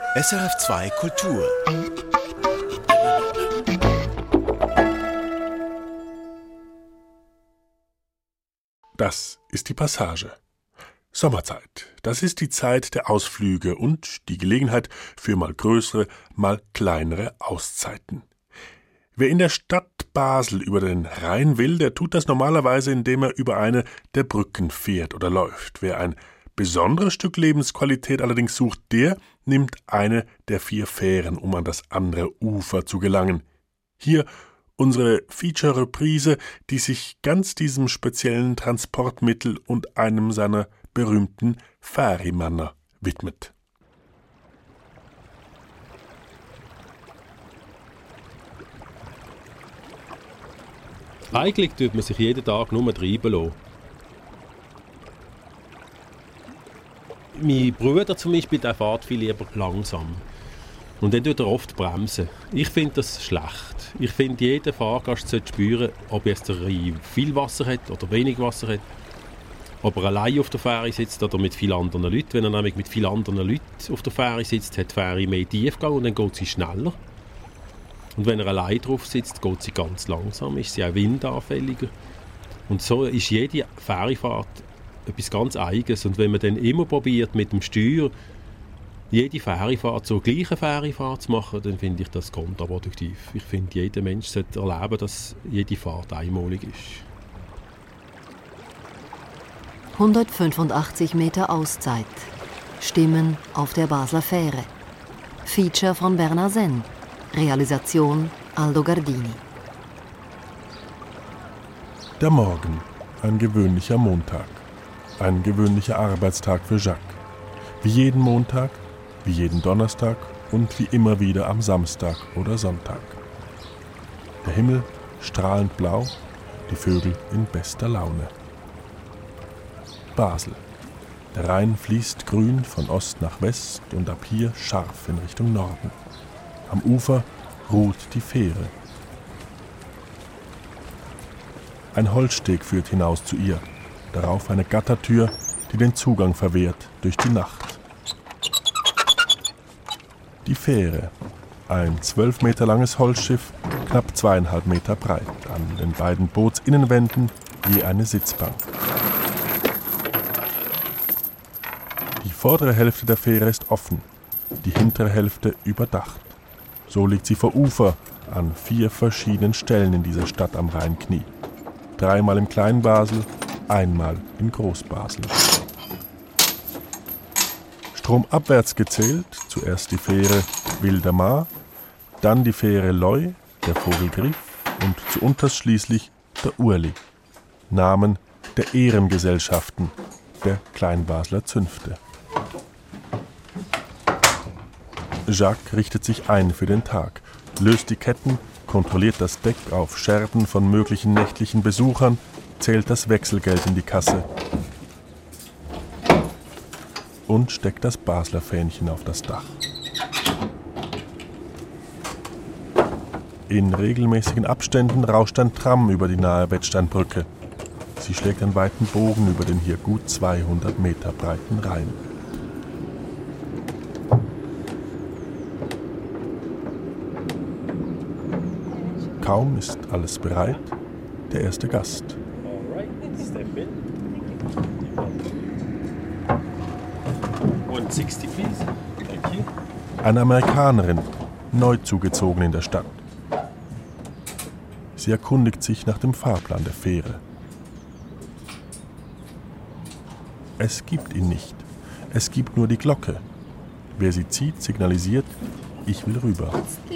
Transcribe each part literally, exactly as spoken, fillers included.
S R F zwei Kultur. Das ist die Passage. Sommerzeit, das ist die Zeit der Ausflüge und die Gelegenheit für mal größere, mal kleinere Auszeiten. Wer in der Stadt Basel über den Rhein will, der tut das normalerweise, indem er über eine der Brücken fährt oder läuft. Wer ein besonderes Stück Lebensqualität allerdings sucht, der nimmt eine der vier Fähren, um an das andere Ufer zu gelangen. Hier unsere Feature-Reprise, die sich ganz diesem speziellen Transportmittel und einem seiner berühmten Fährimanner widmet. Eigentlich tut man sich jeden Tag nur treiben lassen. Mein Bruder zum Beispiel, der fährt viel lieber langsam. Und dann tut er oft bremsen. Ich finde das schlecht. Ich finde, jeder Fahrgast sollte spüren, ob jetzt er viel Wasser hat oder wenig Wasser hat. Ob er allein auf der Fähre sitzt oder mit vielen anderen Leuten. Wenn er nämlich mit vielen anderen Leuten auf der Fähre sitzt, hat die Fähre mehr Tiefgang und dann geht sie schneller. Und wenn er allein drauf sitzt, geht sie ganz langsam, ist sie auch windanfälliger. Und so ist jede Fährefahrt etwas ganz Eigenes. Und wenn man dann immer probiert, mit dem Steuer jede Fährefahrt zur gleichen Fährefahrt zu machen, dann finde ich das kontraproduktiv. Ich finde, jeder Mensch sollte erleben, dass jede Fahrt einmalig ist. hundertfünfundachtzig Meter Auszeit. Stimmen auf der Basler Fähre. Feature von Bernard Senn. Realisation Aldo Gardini. Der Morgen, ein gewöhnlicher Montag. Ein gewöhnlicher Arbeitstag für Jacques. Wie jeden Montag, wie jeden Donnerstag und wie immer wieder am Samstag oder Sonntag. Der Himmel strahlend blau, die Vögel in bester Laune. Basel. Der Rhein fließt grün von Ost nach West und ab hier scharf in Richtung Norden. Am Ufer ruht die Fähre. Ein Holzsteg führt hinaus zu ihr, darauf eine Gattertür, die den Zugang verwehrt durch die Nacht. Die Fähre, ein zwölf Meter langes Holzschiff, knapp zweieinhalb Meter breit, an den beiden Bootsinnenwänden je eine Sitzbank. Die vordere Hälfte der Fähre ist offen, die hintere Hälfte überdacht. So liegt sie vor Ufer an vier verschiedenen Stellen in dieser Stadt am Rheinknie. Dreimal im Kleinbasel, einmal in Großbasel. Stromabwärts gezählt, zuerst die Fähre Wilder Maar, dann die Fähre Loi, der Vogelgriff und zu unterst schließlich der Urli. Namen der Ehrengesellschaften der Kleinbasler Zünfte. Jacques richtet sich ein für den Tag, löst die Ketten, kontrolliert das Deck auf Scherben von möglichen nächtlichen Besuchern, zählt das Wechselgeld in die Kasse und steckt das Basler Fähnchen auf das Dach. In regelmäßigen Abständen rauscht ein Tram über die nahe Wettsteinbrücke. Sie schlägt einen weiten Bogen über den hier gut zweihundert Meter breiten Rhein. Kaum ist alles bereit, der erste Gast. Eine Amerikanerin, neu zugezogen in der Stadt. Sie erkundigt sich nach dem Fahrplan der Fähre. Es gibt ihn nicht. Es gibt nur die Glocke. Wer sie zieht, signalisiert, ich will rüber.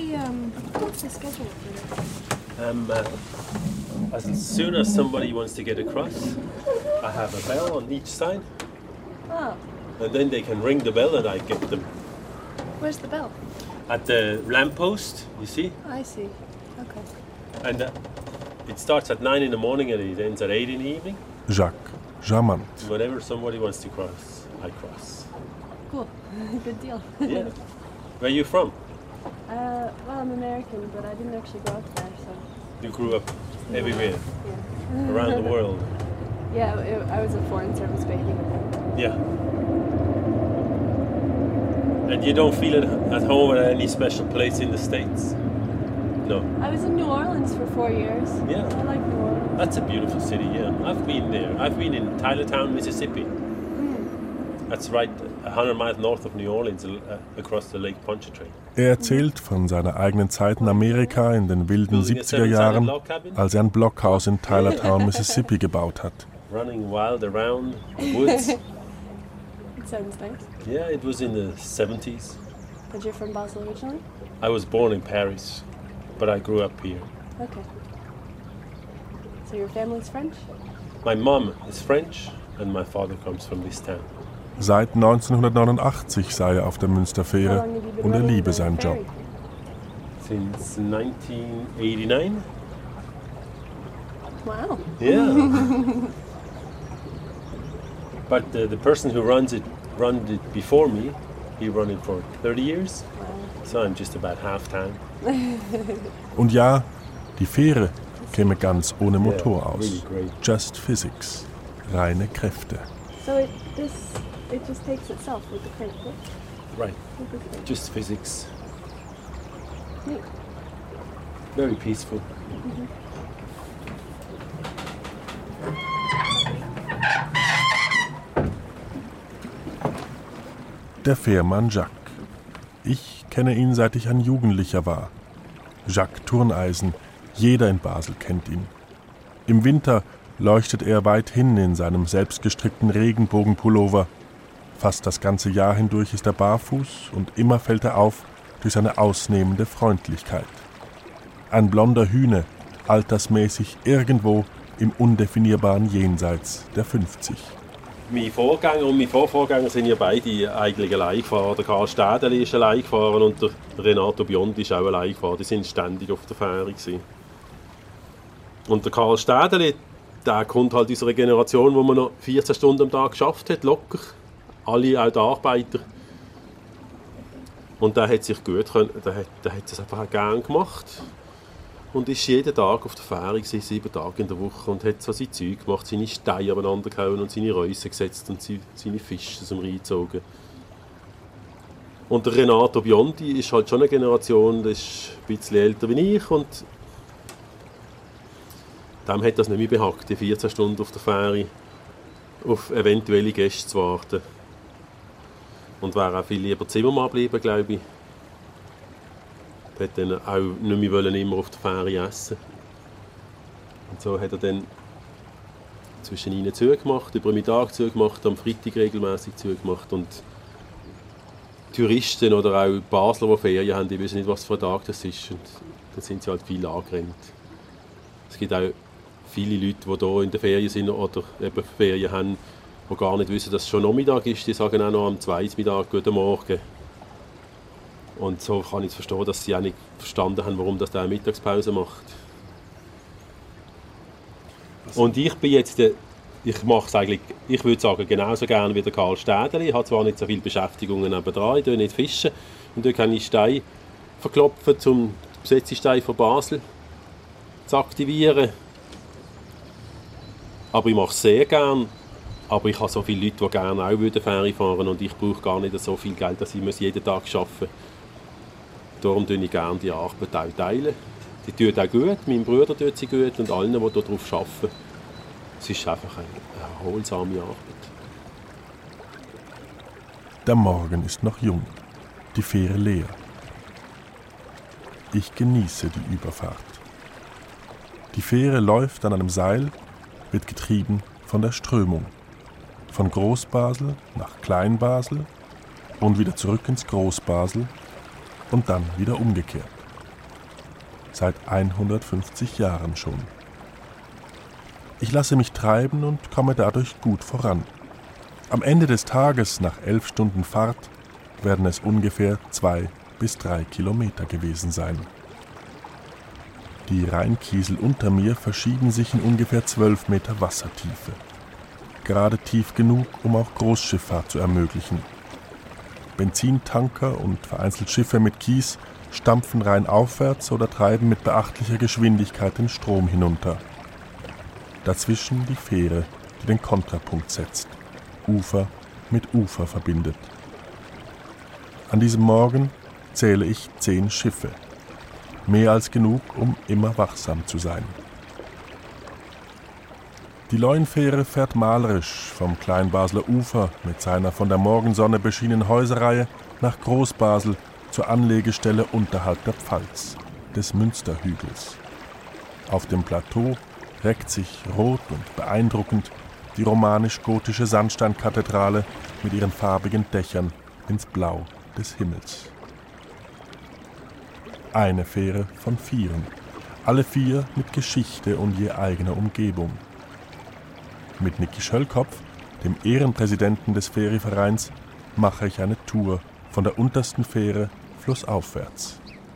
Um, uh, as soon as somebody wants to get across, I have a bell on each side. Oh. And then they can ring the bell and I get them. Where's the bell? At the lamppost, you see? I see. Okay. And uh, it starts at nine in the morning and it ends at eight in the evening. Jacques, charmant. Whenever somebody wants to cross, I cross. Cool. Good deal. Yeah. Where are you from? Uh, well, I'm American, but I didn't actually grow up there, so... You grew up everywhere, Yeah. around the world. Yeah, I was a foreign service baby. Yeah. And you don't feel at home at any special place in the States? No. I was in New Orleans for four years. Yeah. I like New Orleans. That's a beautiful city, yeah. I've been there. I've been in Tylertown, Mississippi. Mm. That's right, one hundred miles north of New Orleans, uh, across the Lake Pontchartrain. Er erzählt von seiner eigenen Zeit in Amerika in den wilden siebziger Jahren, als er ein Blockhaus in Tylertown, Mississippi gebaut hat. Running wild around the woods. It sounds nice. Yeah, it was in the seventies. But you're from Basel originally? I was born in Paris, but I grew up here. Okay. So your family's French? My mom is French and my father comes from this town. Seit neunzehnhundertneunundachtzig sei er auf der Münsterfähre und er liebe seinen Job. Since nineteen eighty-nine. Wow. Yeah. But uh, the person who runs it, run it before me, he ran it for thirty years. Wow. So I'm just about half time. Und ja, die Fähre käme ganz ohne Motor Yeah, aus. really great. Just Physics. Reine Kräfte. So it this it just takes itself with the crank, right? Right. With the crank. Just physics. Neat. Very peaceful. Der Fährmann Jacques. Ich kenne ihn, seit ich ein Jugendlicher war. Jacques Turneisen, jeder in Basel kennt ihn. Im Winter leuchtet er weit hin in seinem selbstgestrickten Regenbogenpullover. Fast das ganze Jahr hindurch ist er barfuß und immer fällt er auf durch seine ausnehmende Freundlichkeit. Ein blonder Hühne, altersmäßig irgendwo im undefinierbaren Jenseits der fünfzig. Mein Vorgänger und mein Vorvorgänger sind ja beide eigentlich allein gefahren. Der Karl Städeli ist allein gefahren und der Renato Biondi ist auch allein gefahren. Die sind ständig auf der Fähre gewesen. Und der Karl Städeli, der kommt halt aus einer Generation, wo man noch vierzehn Stunden am Tag geschafft hat, locker. Alle, auch die Arbeiter. Und der hat sich gut können, der hat, der hat das einfach gerne gemacht. Und ist jeden Tag auf der Fähre gewesen, sieben Tage in der Woche und hat so sein Zeug gemacht, seine Steine aneinander gehauen und seine Reusen gesetzt und seine Fische aus dem Rhein gezogen. Und der Renato Biondi ist halt schon eine Generation, der ist ein bisschen älter wie ich und dem hat das nicht mehr behagt, die vierzehn Stunden auf der Fähre auf eventuelle Gäste zu warten. Und wäre auch viel lieber Zimmermann geblieben, glaube ich. Er wollte dann auch nicht mehr wollen, immer auf der Fähre essen. Und so hat er dann zwischen ihnen zugemacht, über den Mittag zugemacht, am Freitag regelmäßig zugemacht. Und Touristen oder auch Basler, die Ferien haben, die wissen nicht, was für ein Tag das ist. Und dann sind sie halt viel angerannt. Es gibt auch viele Leute, die hier in der Ferien sind oder eben Ferien haben, die gar nicht wissen, dass es schon Nachmittag ist. Die sagen auch noch am zweiten Mittag «Guten Morgen». Und so kann ich es verstehen, dass sie auch nicht verstanden haben, warum das der Mittagspause macht. Und ich bin jetzt, ich mache es eigentlich, ich würde sagen, genauso gerne wie der Karl Städeli. Ich habe zwar nicht so viele Beschäftigungen nebenan, ich gehe nicht fischen. Und dort kann ich Steine verklopfen, um den Besetzungsstein von Basel zu aktivieren. Aber ich mache es sehr gerne. Aber ich habe so viele Leute, die gerne auch Fähre fahren würden und ich brauche gar nicht so viel Geld, dass ich jeden Tag arbeiten muss. Darum teile ich gerne die Arbeit auch teilen. Die tut auch gut, mein Bruder tut sie gut und allen, die darauf arbeiten. Es ist einfach eine erholsame Arbeit. Der Morgen ist noch jung, die Fähre leer. Ich genieße die Überfahrt. Die Fähre läuft an einem Seil, wird getrieben von der Strömung. Von Großbasel nach Kleinbasel und wieder zurück ins Großbasel und dann wieder umgekehrt. Seit hundertfünfzig Jahren schon. Ich lasse mich treiben und komme dadurch gut voran. Am Ende des Tages, nach elf Stunden Fahrt, werden es ungefähr zwei bis drei Kilometer gewesen sein. Die Rheinkiesel unter mir verschieben sich in ungefähr zwölf Meter Wassertiefe. Gerade tief genug, um auch Großschifffahrt zu ermöglichen. Benzintanker und vereinzelt Schiffe mit Kies stampfen rheinaufwärts oder treiben mit beachtlicher Geschwindigkeit den Strom hinunter. Dazwischen die Fähre, die den Kontrapunkt setzt, Ufer mit Ufer verbindet. An diesem Morgen zähle ich zehn Schiffe. Mehr als genug, um immer wachsam zu sein. Die Leuenfähre fährt malerisch vom Kleinbasler Ufer mit seiner von der Morgensonne beschienenen Häuserreihe nach Großbasel zur Anlegestelle unterhalb der Pfalz, des Münsterhügels. Auf dem Plateau reckt sich rot und beeindruckend die romanisch-gotische Sandsteinkathedrale mit ihren farbigen Dächern ins Blau des Himmels. Eine Fähre von vieren, alle vier mit Geschichte und je eigener Umgebung. Mit Niki Schöllkopf, dem Ehrenpräsidenten des Fährivereins, mache ich eine Tour von der untersten Fähre flussaufwärts.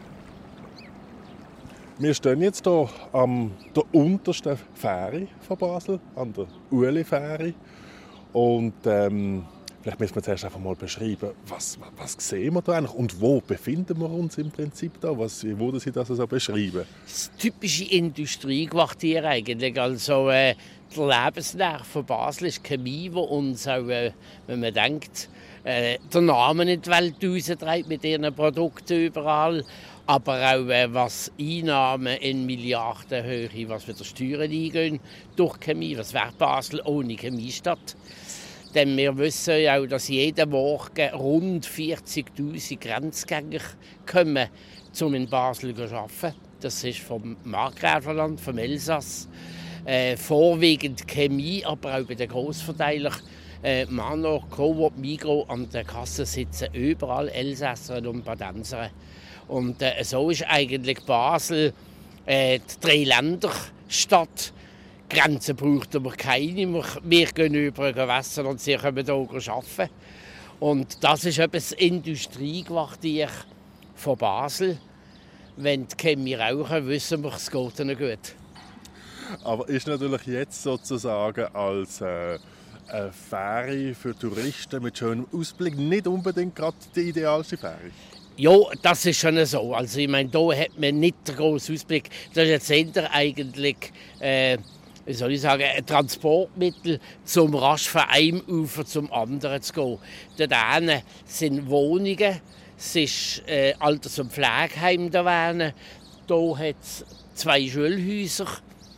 Wir stehen jetzt hier an der untersten Fähre von Basel, an der Ueli-Fähre. Und ähm, vielleicht müssen wir zuerst einfach mal beschreiben, was, was sehen wir da eigentlich und wo befinden wir uns im Prinzip da? Was, wie würden Sie das so beschreiben? Das typische Industriequartier eigentlich. Also, äh, der Lebensnerv von Basel ist Chemie, wo uns auch, äh, wenn man denkt, äh, der Name in die Welt raustreibt mit ihren Produkten überall. Aber auch äh, was Einnahmen in Milliardenhöhe, was wieder Steuern eingehen durch Chemie. Was wäre Basel ohne Chemiestadt? Denn wir wissen ja auch, dass jeden Morgen rund vierzigtausend Grenzgänger kommen, um in Basel zu arbeiten. Das ist vom Markgräflerland, vom Elsass. Äh, vorwiegend Chemie, aber auch bei den Grossverteilern. Äh, Manor, Coop, Migros an der Kasse sitzen überall Elsässer und Badenser. Und äh, so ist eigentlich Basel äh, die Dreiländerstadt. Grenzen braucht aber keine. Wir, wir gehen über Gewässer und sie können hier arbeiten. Und das ist eben das Industriequartier von Basel. Wenn die Chemie rauchen, wissen wir, es geht ihnen gut. Aber ist natürlich jetzt sozusagen als äh, eine Fähre für Touristen mit schönem Ausblick nicht unbedingt gerade die idealste Fähre? Ja, das ist schon so. Also ich meine, hier hat man nicht den grossen Ausblick. Das ist jetzt eher eigentlich, äh, wie soll ich sagen, ein Transportmittel, um rasch von einem Ufer zum anderen zu gehen. Dort hinten sind Wohnungen, es ist äh, Alters- und Pflegeheim da hinten. Hier hat es zwei Schulhäuser,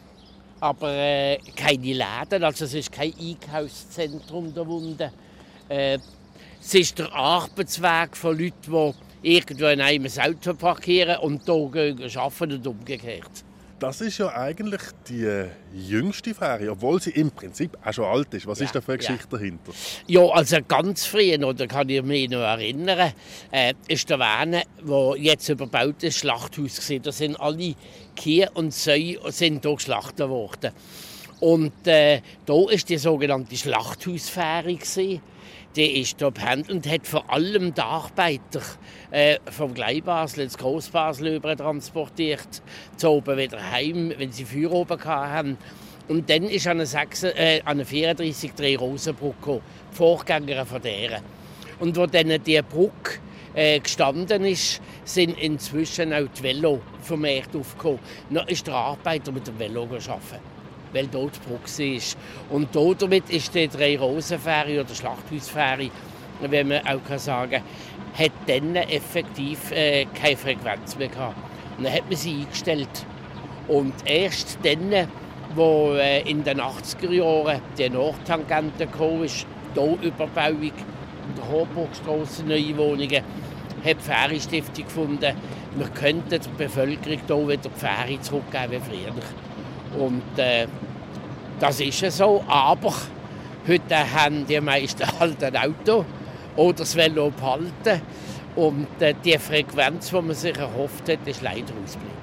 aber äh, keine Läden, also es ist kein Einkaufszentrum da unten. Äh, es ist der Arbeitsweg von Leuten, die irgendwo in einem Auto parkieren und hier gehen arbeiten und umgekehrt. Das ist ja eigentlich die jüngste Fähre, obwohl sie im Prinzip auch schon alt ist. Was ja, ist da für eine Geschichte ja. dahinter? Ja, also ganz früh, oder kann ich mich noch erinnern, äh, ist der Wähne, der jetzt überbaut ist, Schlachthaus gewesen. Da sind alle Kühe und Säue sind hier geschlachtet worden. Und äh, da war die sogenannte Schlachthausfähre gewesen. Die ist hier behängt und hat vor allem die Arbeiter äh, vom Kleinbasel ins Grossbasel über transportiert, zu oben wieder heim, wenn sie Feuer oben hatten. Und dann ist an eine, äh, eine vierunddreissig drei Rosenbrücke gekommen, die Vorgängerin von deren. Und wo dann diese Brücke äh, gestanden ist, sind inzwischen auch die Velo vermehrt aufgekommen. Dann ist der Arbeiter mit dem Velo gearbeitet, weil dort die Brücke ist. Und damit ist die Drei-Rosen-Fähre oder Schlachthausfähre, wie man auch kann sagen kann, hat dann effektiv äh, keine Frequenz mehr gehabt. Und dann hat man sie eingestellt. Und erst dann, wo äh, in den achtziger Jahren die Nordtangente gekommen ist, hier Überbauung, in der Horburgstrasse neue Wohnungen, hat die Fähre-Stiftung gefunden, wir könnten der Bevölkerung hier wieder die Fähre zurückgeben wie früher. Und äh, das ist ja so, aber heute haben die meisten halt ein Auto oder das Velo behalten. Und äh, die Frequenz, die man sich erhofft hat, ist leider ausgeblieben.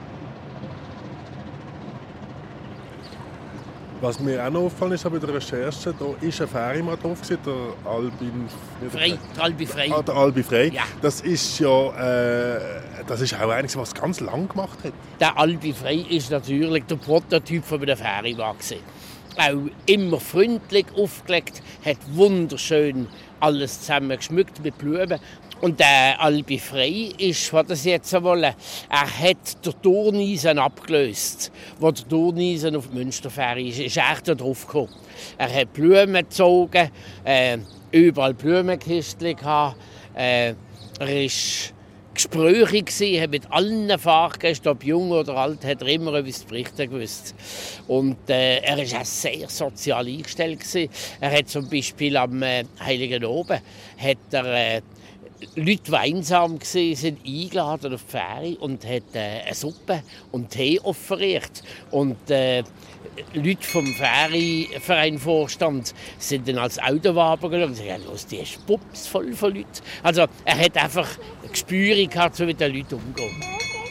Was mir auch noch aufgefallen ist bei der Recherche, da ist ein Fährimann drauf, der Albin Frei. Der Albi Frei. Ah, der Albi Frei. Ja. Das ist ja, äh, das ist auch einiges, was ganz lang gemacht hat. Der Albi Frei ist natürlich der Prototyp von einem Fährimann. Auch immer freundlich aufgelegt, hat wunderschön alles zusammen geschmückt mit Blumen. Und der Albi Frei ist, was das jetzt wollen, er hat den Turneisen abgelöst. Wo der Turneisen auf die Münsterfähre ist, ist er da drauf gekommen. Er hat Blumen gezogen, äh, überall Blumenkistchen gehabt. Äh, er war gesprächig, hat mit allen Fahrgästen, ob jung oder alt, hat er immer etwas zu berichten gewusst. Und äh, er war auch sehr sozial eingestellt gewesen. Er hat zum Beispiel am äh, Heiligen Oben hat er, äh, Leute, die einsam waren, sind eingeladen auf die Fähre und hat äh, eine Suppe und Tee offeriert. Und äh, Leute vom Fähriverein-Vorstand sind dann als Autowaber gegangen und gesagt, los, die ist pups voll von Leuten. Also er hat einfach ein Gespür gehabt, so mit den Leuten umgehen.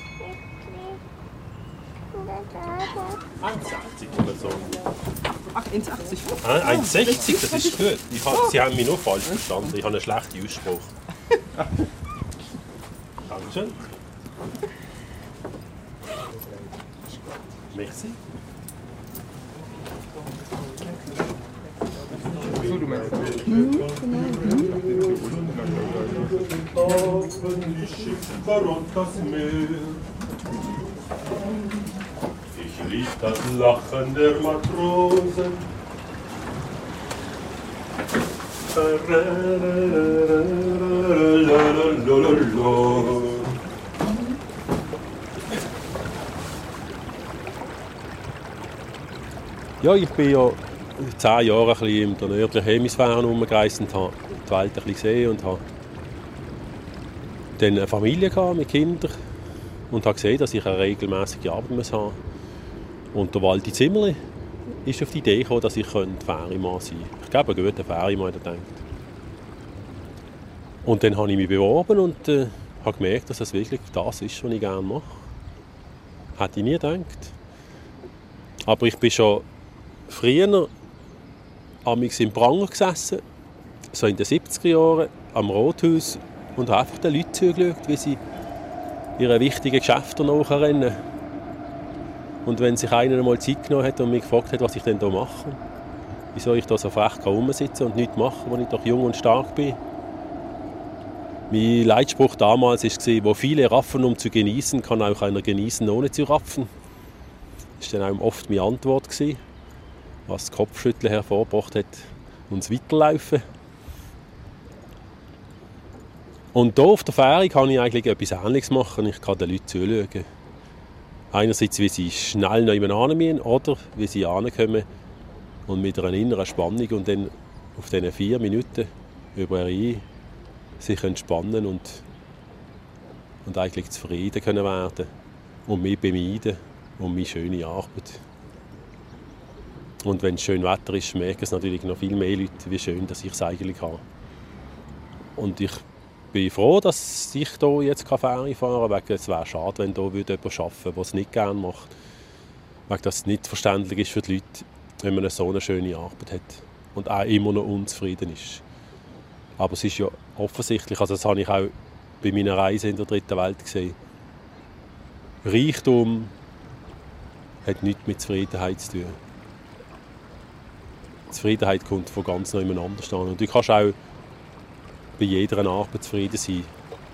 eins achtzig oder so. Ach, eins achtzig. Ah, eins sechzig, das ist gut. Ich hab, Sie haben mich nur falsch verstanden. Ich habe einen schlechten Ausspruch. Dankeschön. Merci. Ich lieb das Lachen der Matrosen. Ja, ich bin ja zehn Jahre ein bisschen in der nördlichen Hemisphäre herumgereist und habe die Welt ein bisschen gesehen und habe dann eine Familie gehabt mit Kindern und habe gesehen, dass ich eine regelmäßige Arbeit haben muss. Und der Waldi Zimmerli ist auf die Idee gekommen, dass ich Fährimann sein könnte. Ich glaube, ein guter Fährimann, der denkt. Und dann habe ich mich beworben und äh, habe gemerkt, dass das wirklich das ist, was ich gerne mache. Hätte ich nie gedacht. Aber ich bin schon früher amigs im Pranger gesessen, so in den siebziger Jahren, am Rathaus und habe einfach den Leuten zugeschaut, wie sie ihre wichtigen Geschäfte nachrennen. Und wenn sich einer einmal Zeit genommen hat und mich gefragt hat, was ich denn hier mache, wieso ich da so frech herumsitze und nichts mache, wo ich doch jung und stark bin. Mein Leitspruch damals war, wo viele raffen, um zu genießen, kann auch einer genießen, ohne zu raffen. Das war dann auch oft meine Antwort, was das Kopfschütteln hervorgebracht hat und das Weiterlaufen. Und hier auf der Fähre kann ich eigentlich etwas Ähnliches machen. Ich kann den Leuten zuschauen. Einerseits, wie sie schnell nebenan müssen oder wie sie ankommen und mit einer inneren Spannung und dann auf diesen vier Minuten über eine sich entspannen und, und eigentlich zufrieden können werden und mich bemeiden und meine schöne Arbeit. Und wenn es schön Wetter ist, merken es natürlich noch viel mehr Leute, wie schön dass ich es eigentlich habe. Und ich bin froh, dass ich hier jetzt Fähre fahren kann, weil es wäre schade, wenn hier jemand arbeiten würde, der es nicht gerne macht. Weil das nicht verständlich ist für die Leute, wenn man so eine schöne Arbeit hat und auch immer noch unzufrieden ist. Aber es ist ja offensichtlich, also das habe ich auch bei meiner Reise in der dritten Welt gesehen, Reichtum hat nichts mit Zufriedenheit zu tun. Zufriedenheit kommt von ganz jemand anders an. Und du kannst auch bei jeder Arbeit zufrieden sein.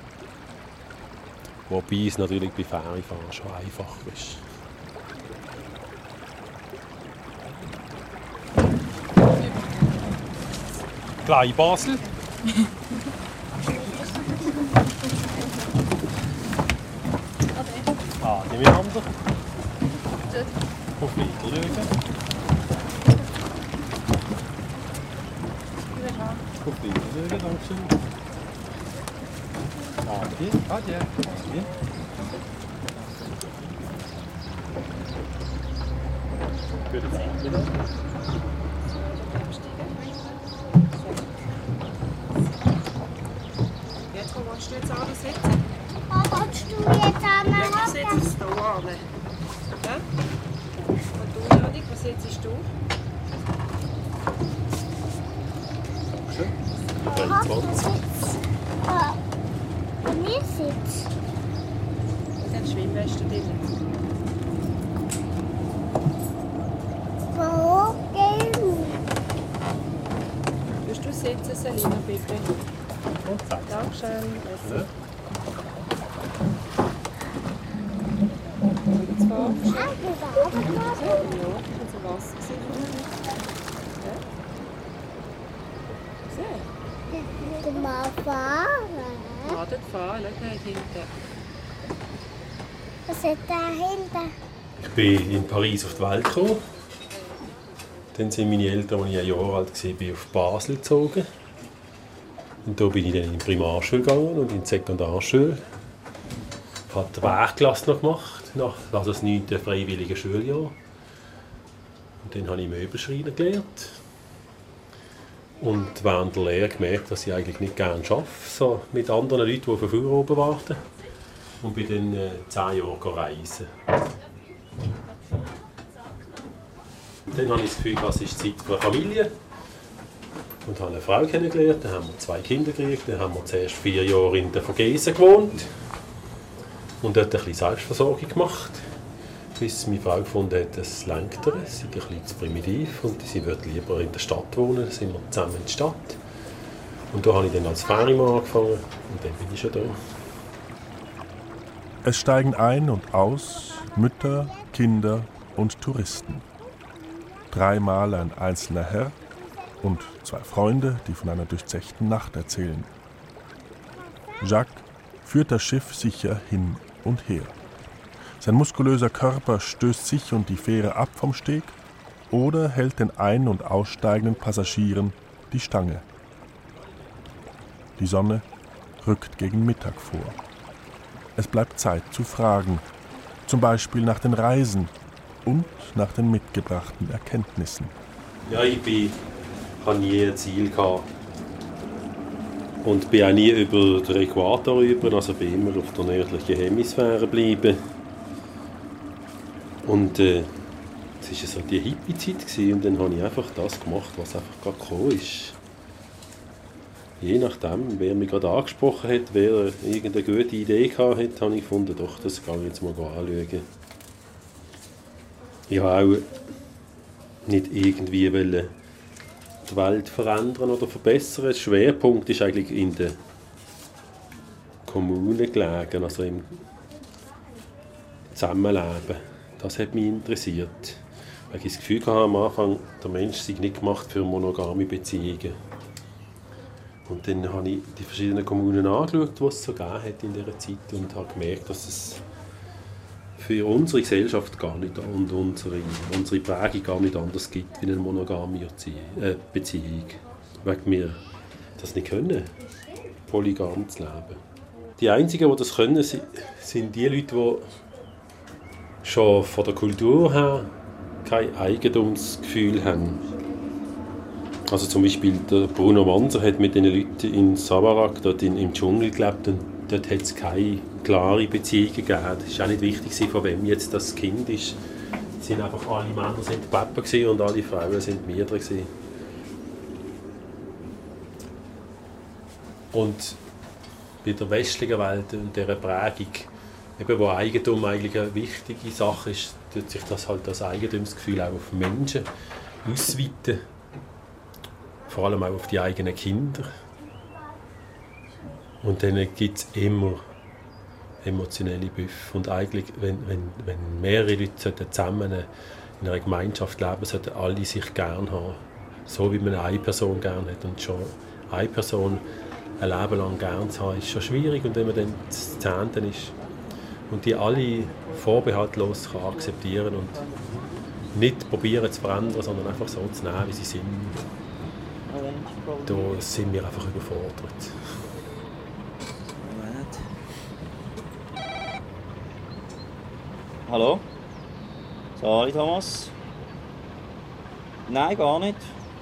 Wobei es natürlich bei Fährifahren schon einfacher ist. Klein Basel. Ah, nebeneinander. Auf Niederlögen. Auf Niederlögen, danke schön. Adieu. Adieu. Adieu. Gute Zeit, bitte. Jetzt, wo willst du jetzt ansetzen? Wo willst du jetzt an? Ja, ich setze es hier an. Ja? Und du, Janik, was setzt du? dreiundzwanzig. Bei mir sitzt. Dann Schwimmweste drin. Wo gehen? Willst du sitzen, Selina, bitte? Und sechs. Dankeschön. Ja. Jetzt fahren wir. Ah, du warst Ja, also Wasser sicher. Ja. Sehr. du mal fahren. Ah, dort fahren, schau, hinten. Was hat da hinten? Ich bin in Paris auf die Welt gekommen. Dann sind meine Eltern, als ich ein Jahr alt war, auf Basel gezogen. Und da bin ich dann in die Primarschule gegangen und in die Sekundarschule. Ich habe die Werkklasse noch gemacht, nach also das neunte freiwillige Schuljahr. Und dann habe ich Möbelschreiner gelernt. Und während der Lehre gemerkt, dass ich eigentlich nicht gerne arbeite, so mit anderen Leuten, die auf der Flur oben warten. Und bin dann äh, zehn Jahre reisen. Dann habe ich das Gefühl, es ist Zeit für eine Familie. Und habe eine Frau kennengelernt, dann haben wir zwei Kinder gekriegt, dann haben wir zuerst vier Jahre in der Vogesen gewohnt. Und dort ein bisschen Selbstversorgung gemacht. Bis meine Frau gefunden hat, es reicht ihr, es sei ein bisschen zu primitiv und sie würde lieber in der Stadt wohnen. Dann sind wir zusammen in der Stadt. Und da habe ich dann als Fährimann angefangen und dann bin ich schon da. Es steigen ein und aus Mütter, Kinder und Touristen. Dreimal ein einzelner Herr und zwei Freunde, die von einer durchzechten Nacht erzählen. Jacques führt das Schiff sicher hin und her. Sein muskulöser Körper stößt sich und die Fähre ab vom Steg oder hält den ein- und aussteigenden Passagieren die Stange. Die Sonne rückt gegen Mittag vor. Es bleibt Zeit zu fragen, zum Beispiel nach den Reisen und nach den mitgebrachten Erkenntnissen. Ja, ich bin, habe nie ein Ziel gehabt. Und bin auch nie über den Äquator rüber, also bin immer auf der nördlichen Hemisphäre geblieben. Und äh, es war so die Hippie-Zeit und dann habe ich einfach das gemacht, was einfach gerade gekommen ist. Je nachdem, wer mich gerade angesprochen hat, wer irgendeine gute Idee hatte, hat, habe ich gefunden, doch, das kann ich jetzt mal anschauen. Ich wollte auch nicht irgendwie die Welt verändern oder verbessern. Der Schwerpunkt ist eigentlich in der Kommune gelegen, also im Zusammenleben. Das hat mich interessiert. Weil ich das Gefühl hatte am Anfang, der Mensch sei nicht gemacht für monogame Beziehungen. Und dann habe ich die verschiedenen Kommunen angeschaut, die es so gegeben hat in dieser Zeit und habe gemerkt, dass es für unsere Gesellschaft gar nicht und unsere, unsere Prägung gar nicht anders gibt wie eine monogame Beziehung. Weil wir das nicht können, polygam zu leben. Die Einzigen, die das können, sind die Leute, die schon von der Kultur her kein Eigentumsgefühl haben. Also zum Beispiel der Bruno Manser hat mit den Leuten in Savarak, dort in, im Dschungel gelebt und dort hat es keine klare Beziehungen gegeben. Es war auch nicht wichtig, von wem jetzt das Kind ist. Es sind einfach alle Männer sind Papa und alle Frauen sind Mütter. Und bei der westlichen Welt und dieser Prägung, eben, wo Eigentum eigentlich eine wichtige Sache ist, tut sich das halt das Eigentumsgefühl auch auf Menschen ausweiten. Vor allem auch auf die eigenen Kinder. Und dann gibt es immer emotionelle Büffe. Und eigentlich, wenn, wenn, wenn mehrere Leute zusammen in einer Gemeinschaft leben, sollten alle sich gern haben. So wie man eine Person gern hat. Und schon eine Person ein Leben lang gern zu haben, ist schon schwierig. Und wenn man dann das Zehnte ist und die alle vorbehaltlos kann akzeptieren und nicht probieren zu verändern, sondern einfach so zu nehmen, wie sie sind, da sind wir einfach überfordert. Hallo? Sorry, Thomas? Nein, gar nicht.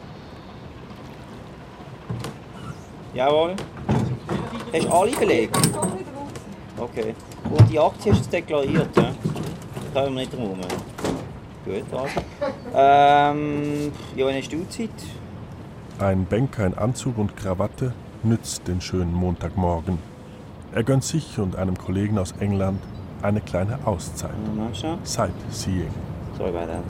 Jawohl. Hast du alle belegt? Okay. Und die Aktie hast du deklariert, ja? Da können wir nicht drum herum. Gut, also. Ähm, ja, wann hast du Zeit? Ein Banker in Anzug und Krawatte nützt den schönen Montagmorgen. Er gönnt sich und einem Kollegen aus England eine kleine Auszeit. Ja, Sightseeing. Sorry about that.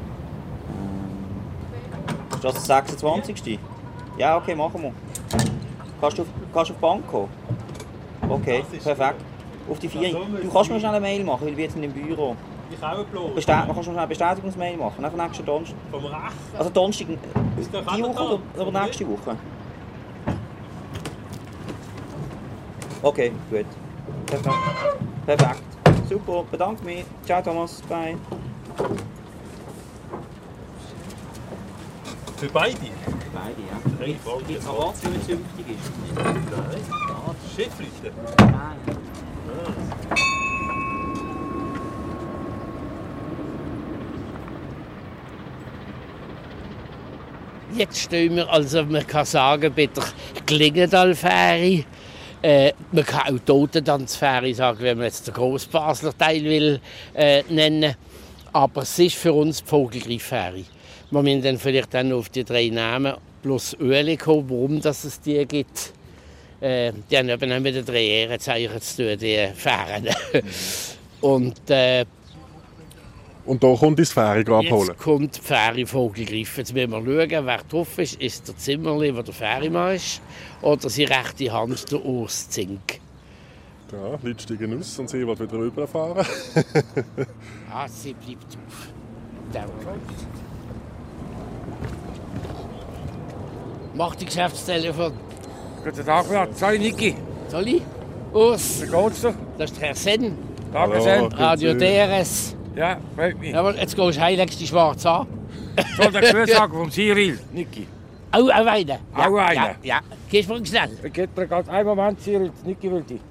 Ähm, ist das der sechsundzwanzigste? Ja, okay, machen wir. Kannst du auf, kannst du auf die Bank kommen? Okay, perfekt. Auf die vier. Du kannst mir schnell eine Mail machen, weil wir jetzt in dem Büro. Ich auch bloß. Bestät, man kann schon schnell eine Bestätigungsmail machen. Einfach nächsten Donnerstag. Vom Rechten? Also Donnerstag. Die Woche oder, oder nächste Woche? Okay, gut. Perfekt. Perfekt. Super, bedanke mich. Ciao Thomas, bye. Für beide? Beide, ja. Gibt es einen Ort, wenn es wichtig ist? Nein. Ah, Schiffleute? Nein. Jetzt stehen wir, also man kann sagen, bei der Klingendal-Fähre. Äh, man kann auch Totentanz-Fähre sagen, wenn man jetzt den Grossbasler Teil will, äh, nennen. Aber es ist für uns die Vogelgriff-Fähre. Wir müssen dann vielleicht dann auf die drei Namen plus Öle kommen, warum das es die gibt. Äh, die haben eben auch mit den drei Ehrenzeichen zu tun, die Fähren. Und äh, Und da kommt die Sphäre abholen. Jetzt kommt die Fähre Vogelgriff. Jetzt müssen wir schauen, wer drauf ist. Ist der Zimmerli, der der Fährimann ist, oder seine rechte Hand, der Urs Zink. Ja, Leute steigen aus und sie will wieder rüberfahren. Ah, sie bleibt auf. Der kommt. Mach die Geschäftstelefon. Guten Tag, Bert. Sorry, Niki. Soll ich? Urs. Wie geht's dir? Das ist der Herr Sen. Tag, Hallo. Sen. Radio D R S. Ja, freut mich. Jawohl, jetzt gehst du heim, legst die schwarz an. Soll der Geburtstag vom Cyril, Niki. Auch, auch einen? Ja, Auch einen? Ja, ja. Gehst du mal schnell? Ich gebe dir gerade einen Moment, Cyril. Niki will dich.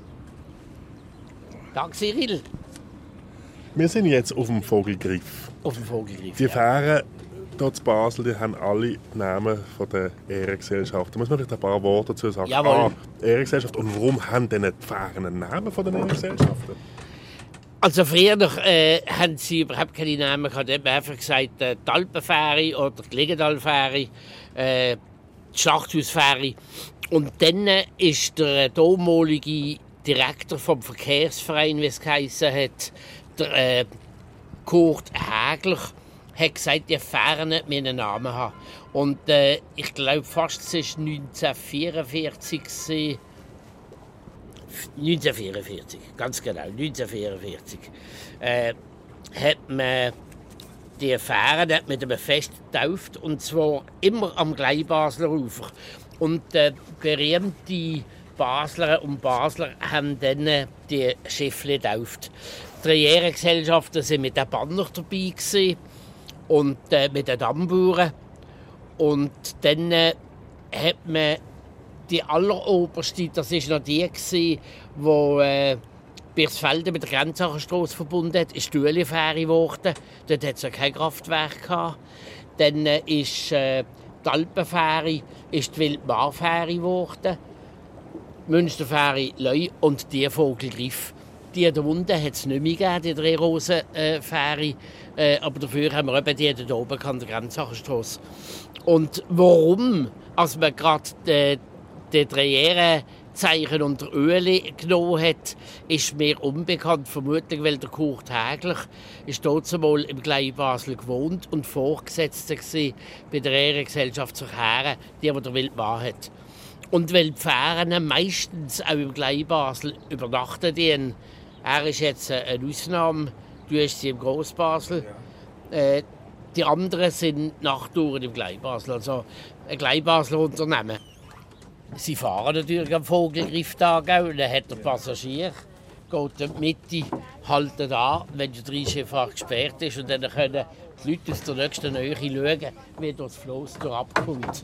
Danke, Cyril. Wir sind jetzt auf dem Vogelgriff. Auf dem Vogelgriff. Die ja. Fähren hier in Basel, die haben alle Namen von der Ehrengesellschaft. Da muss man vielleicht ein paar Worte dazu sagen. Jawohl. Ah, Ehrengesellschaft. Und warum haben denn die Fähren einen Namen von den Ehrengesellschaften? Also früher äh, haben sie überhaupt keine Namen gehabt. Sie haben einfach gesagt, äh, die Alpenfähre oder die Klingendalfähre, äh, die Schlachthausfähre. Und dann äh, ist der damalige Direktor vom Verkehrsverein, wie es geheissen hat, der äh, Kurt Hägler, hat gesagt, die Fähren müssen einen Namen haben. Und äh, ich glaube fast, es war neunzehnhundertvierundvierzig. Gewesen. neunzehnhundertvierundvierzig, ganz genau, neunzehnhundertvierundvierzig, äh, hat man die Fähren hat mit einem Fest getauft, und zwar immer am Gleibasler Ufer. Und äh, berühmte Basler und Basler haben dann äh, die Schiffe getauft. Die Ehrengesellschaften waren mit den Banner dabei gewesen und äh, mit den Dammbauern. Und dann äh, hat man die alleroberste, das war noch die, die äh, Birsfelden mit der Grenzacherstrasse verbunden hat, ist die Uelifähre geworden. Dort hat es ja kein Kraftwerk gehabt. Dann äh, ist äh, die Alpenfähre, ist die Wildmarfähre geworden. Münsterfähre Leu und die Vogelgriff. Die da unten hat es nicht mehr gegeben, die Drehrosenfähre. Äh, aber dafür haben wir eben die da oben an der Grenzacherstrasse. Und warum? Also man gerade die, die Dreierzeichen und der Öli genommen hat, ist mir unbekannt. Vermutlich, weil der Kurt Hägler ist dort einmal im Gleibasel gewohnt und Vorgesetzter war bei der Ehrengesellschaft zur Herren, die aber der Wildmann hat. Und weil die Fähren meistens auch im Gleibasel übernachten, die, er ist jetzt eine Ausnahme, du hast sie im Grossbasel. Ja. Äh, die anderen sind Nachttouren im Gleibasel, also ein Gleibasler Unternehmen. Sie fahren natürlich am Vogelgrifftag auch, dann hat der Passagier, geht in die Mitte, haltet an, wenn der Dreischifffahrt gesperrt ist, und dann können die Leute aus der nächsten Nähe schauen, wie das Floss da abkommt.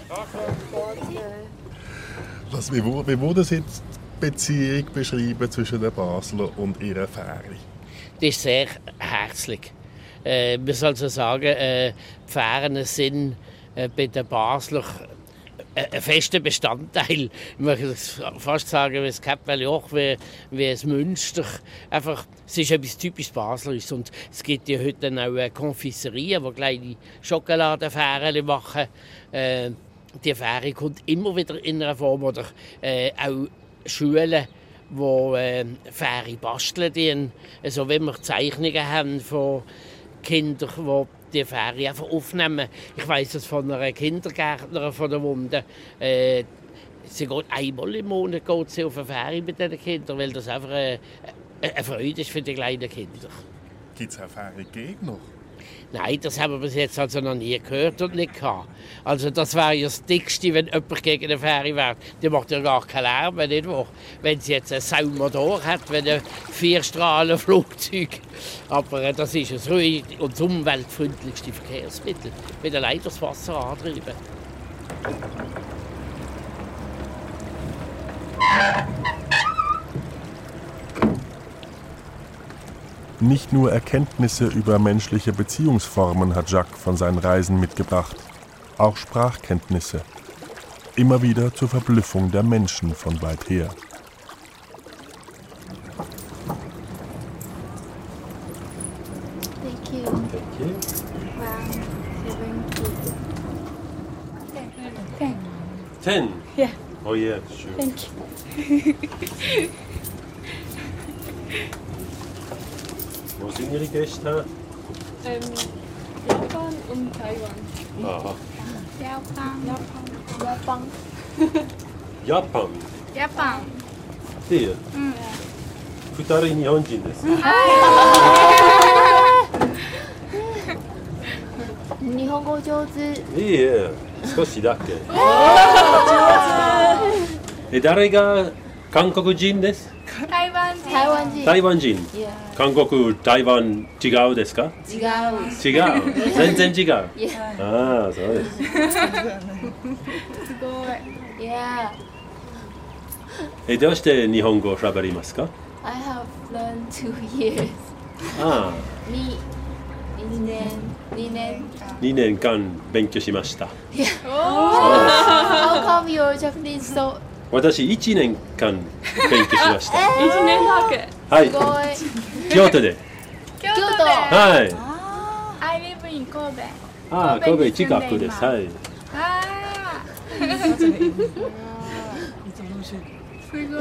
Was, wie, wie würde Sie jetzt die Beziehung beschreiben zwischen den Basler und ihrer Fähre? Das ist sehr herzlich. Äh, man soll so sagen, äh, die Fähren sind äh, bei den Basler ein fester Bestandteil. Ich möchte fast sagen, wie das Käppeli-Joch, wie, wie das Münster. Einfach, es ist etwas typisch Baslerisches. Und es gibt ja heute auch Konfiserien, die kleine Schokoladenfähren machen. Äh, die Fähre kommt immer wieder in einer Form. Oder äh, auch Schulen, die äh, Fähre basteln. Die, also wenn wir Zeichnungen haben von Kindern, die die Fähre einfach aufnehmen. Ich weiss es von einer Kindergärtnerin von der Wunde. Äh, sie geht einmal im Monat geht sie auf eine Fähre mit diesen Kindern, weil das einfach eine, eine Freude ist für die kleinen Kinder. Gibt es auch Fähre-Gegner? Nein, das haben wir bis jetzt also noch nie gehört und nicht gehabt. Also das wäre ja das Dickste, wenn jemand gegen eine Fähre wäre. Die macht ja gar keinen Lärm, nicht wahr? Wenn sie jetzt einen Saumotor hat, wenn ein Vierstrahlenflugzeug. Aber äh, das ist ein ruhig und das umweltfreundlichste Verkehrsmittel. Mit allein das Wasser antreiben. Nicht nur Erkenntnisse über menschliche Beziehungsformen hat Jacques von seinen Reisen mitgebracht, auch Sprachkenntnisse. Immer wieder zur Verblüffung der Menschen von weit her. Thank you. Thank you. Wow, seven. Ten? Yeah. Oh yeah, sure. Thank you. Wo sind Ihre Gäste her? Ähm, Japan und Taiwan. Aha. Japan. Japan. Japan? Japan. Hier? Mm. Futari Nihonjin desu. 日本語上手。 いいえ、少しだけ。え、誰が韓国人です？ 台湾人。台湾人。 台湾人。韓国、台湾違うですか？ 違う。 違う。全然違う。ああ、そうです。 すごい。Yeah. え、どうして日本語を喋りますか？ I have learned two years. ああ。 に、二年、二年。 にねんかん勉強しました。 Yeah. How come your Japanese so? 私いちねんかん勉強しました。 いちねんだけ。 はい。 すごい。 京都で。 京都。 はい。 I live in 神戸。 ああ、神戸近くです。はい。 ああ。すごい。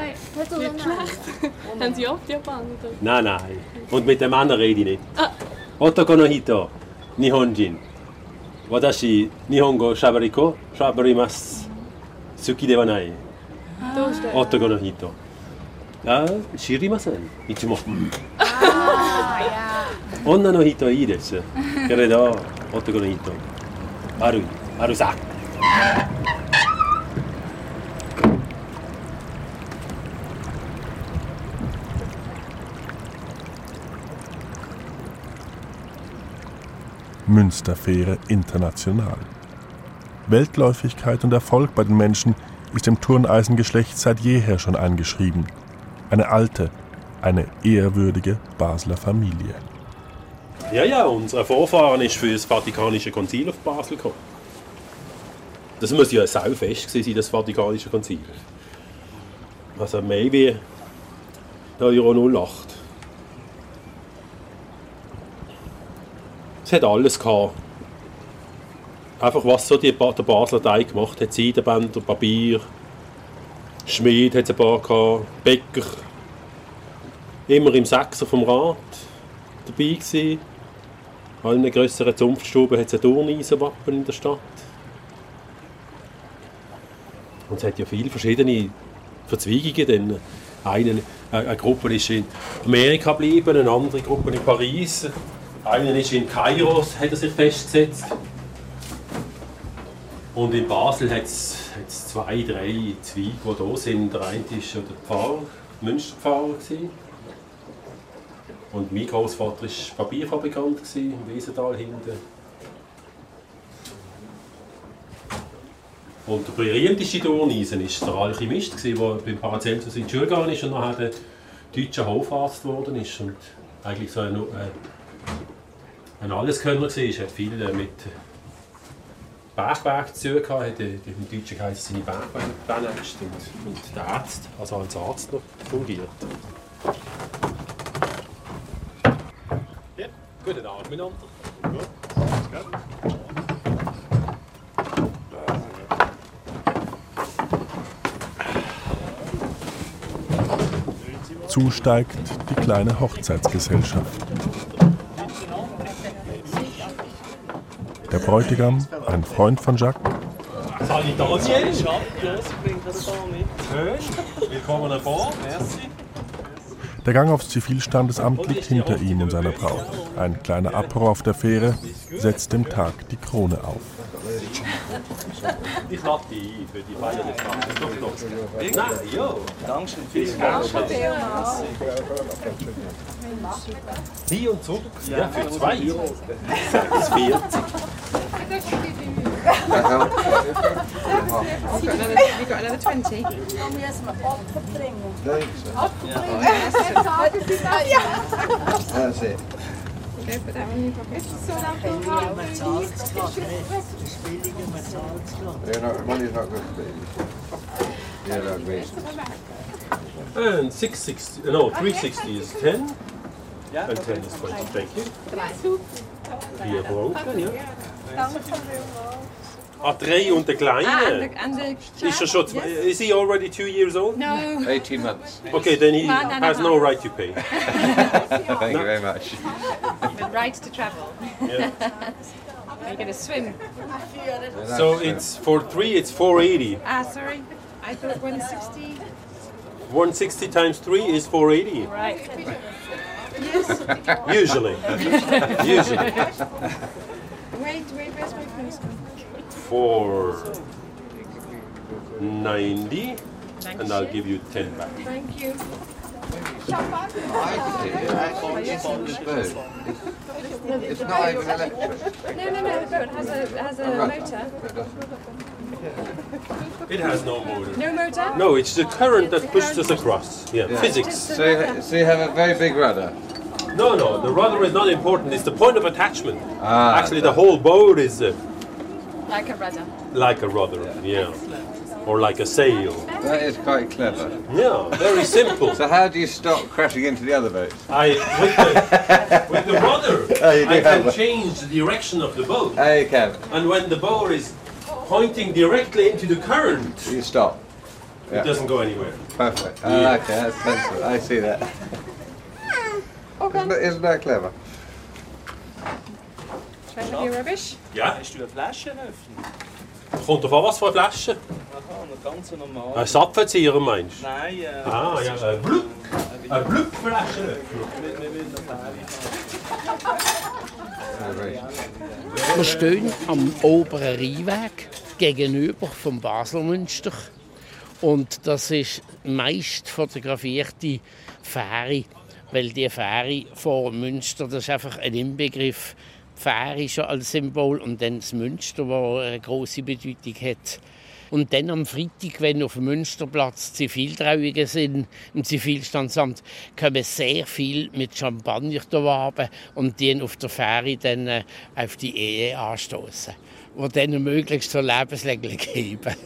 Haben Sie oft Japan? Nein, nein. Und mit dem anderen rede ich nicht. Otoko no hito, Nihonjin. Watashi, Nihongo shabariko, shabarimasu. Suki de wa nai. どうして？ Otoko no hito. Ah, shirimasen. Ichimo. 女の人いいです。けれど、男の人。ある、あるさ。 Münsterfähre international. Weltläufigkeit und Erfolg bei den Menschen ist im Turneisengeschlecht seit jeher schon eingeschrieben. Eine alte, eine ehrwürdige Basler Familie. Ja, ja, unser Vorfahren ist für das Vatikanische Konzil auf Basel gekommen. Das muss ja saufest sein, das Vatikanische Konzil. Also mehr wie Euro null acht. Es hat alles gehabt. Einfach was so die, der Basler Teig gemacht hat. Seidenbänder, Papier, Schmied hat es ein paar gehabt, Bäcker. Immer im Sechser vom Rat dabei gewesen. In allen grösseren Zunftstuben hat es ein Turneisenwappen in der Stadt. Und es hat ja viele verschiedene Verzweigungen. Denn eine, eine Gruppe ist in Amerika geblieben, eine andere Gruppe in Paris. Einer ist in Kairo, hat er sich festgesetzt. Und in Basel hat es zwei, drei Zweige, die hier sind. Der eine war der Pfarrer, Münsterpfarrer. Und mein Großvater war Papierfabrikant im Wiesental hinten. Und der berühmteste Turneisen war der Alchemist, der beim Paracelsus in die Schule gegangen ist und nachher der deutsche Hofarzt geworden ist. Und eigentlich so ein, ein Alleskönner war. Er hat viel mit Bergwerk zu tun gehabt, im Deutschen heisst seine Bergwerkbanäste und, und der Arzt, also als Arzt noch fungiert. Ja, guten Abend miteinander. Gut. Zusteigt die kleine Hochzeitsgesellschaft. Der Bräutigam, ein Freund von Jacques. Salut Daniel, Schatz, bringt das da mit. Schön, willkommen an Bord, merci. Der Gang aufs Zivilstandesamt liegt hinter ihm und seiner Braut. Ein kleiner Apero auf der Fähre setzt dem Tag die Krone auf. Ich lade dich ein für die Feier des Tages. Doch, doch. Nein, ja. Dankeschön. Vielen Dank. Hin und zurück? Ja, für zwei. sechs vierzig. We got another twenty. Dan müssen wir Opfer bringen. That's it. Go put that one in your pocket. You're not, money's not good for you. You're not great. And six sixty, no, three sixty is ten. And ten is twenty. Thank you. Vier Broken, ja. Ah, drei und der Kleine. Ah, and the, and the Is er schon zwei, is he already two years old? No. eighteen months. Okay, then he Man and a has no right to pay. Thank you very much. The right to travel. Yeah. You're going to swim. So it's for three, it's four eighty. Ah, sorry. I thought one sixty. one sixty times three is four eighty. Right. Usually. Usually. Wait, wait, where's my postcard? four ninety. And I'll give you ten back. Thank you. It's not even electric. No, no, no, the boat has a, has a motor. It has no motor. No motor? No, it's the current that pushes us across. Yeah, Yeah. physics. So you, so you have a very big rudder. No, no, the rudder is not important. It's the point of attachment. Ah, Actually, the whole boat is uh, Like a rudder. like a rudder, yeah. Or like a sail. That is quite clever. Yeah, very simple. So how do you stop crashing into the other boats? I with the, with the rudder, Oh, you do I have can one. change the direction of the boat. Oh, you can. And when the boat is pointing directly into the current, You stop. it doesn't go anywhere. Perfect. Oh, Yeah. okay, that's sensible. I see that. Isn't that, isn't that clever? Shall I have your rubbish? Ja. Hast du eine Flasche öffnen? Kommt drauf an, was für eine Flasche? Aha, eine ganz normale. Ein Sapfenzieher meinst du? Nein, äh, Ah, ja, ein Blück. Ein Blückflasche. wir, wir müssen eine Wir stehen am oberen Rheinweg gegenüber vom Basler Münster. Und das ist die meist fotografierte Fähre, weil die Fähre vor dem Münster, das ist einfach ein Inbegriff. Die Fähre schon als Symbol und dann das Münster, das eine grosse Bedeutung hat. Und dann am Freitag, wenn auf dem Münsterplatz Ziviltrauungen sind, im Zivilstandsamt, kommen sehr viel mit Champagner da und die auf der Fähre dann äh, auf die Ehe anstoßen, die dann möglichst so lebenslänglich geben.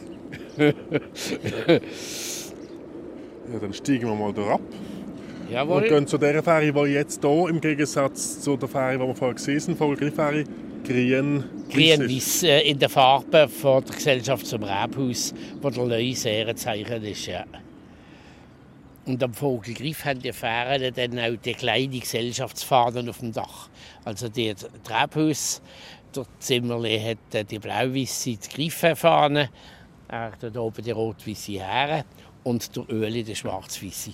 Ja, dann steigen wir mal da ab. Jawohl. Und gehen zu der Fähre, die jetzt hier im Gegensatz zu der Fähre, die wir vorher gesehen haben, Vogelgriffähre, grün Grün-Weiss äh, in der Farbe von der Gesellschaft zum Rebhaus, wo der Leuis Ehrenzeichen ist. Ja. Und am Vogelgriff haben die Fähren dann auch die kleinen Gesellschaftsfahnen auf dem Dach. Also die, das Rebhaus, der Zimmerli hat äh, die blau-weisse Griffenfahne, äh, dort oben die rot-weisse Ähre und der Öli die schwarz-weisse.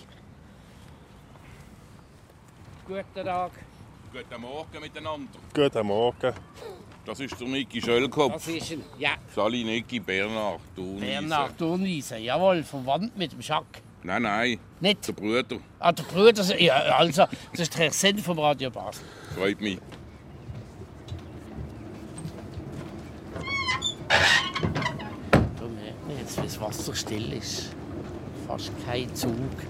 Guten Tag. Guten Morgen miteinander. Guten Morgen. Das ist der Niki Schöllkopf. Das ist ein, ja, Sali Niki Bernhard Thunwiese. Bernhard Thunwiese, jawohl, verwandt mit dem Schack. Nein, nein. Nicht? Der Bruder. Ah, der Bruder, ja, also, das ist der Sender vom Radio Basel. Freut mich. Da merkt man jetzt, wie das Wasser still ist. Fast kein Zug.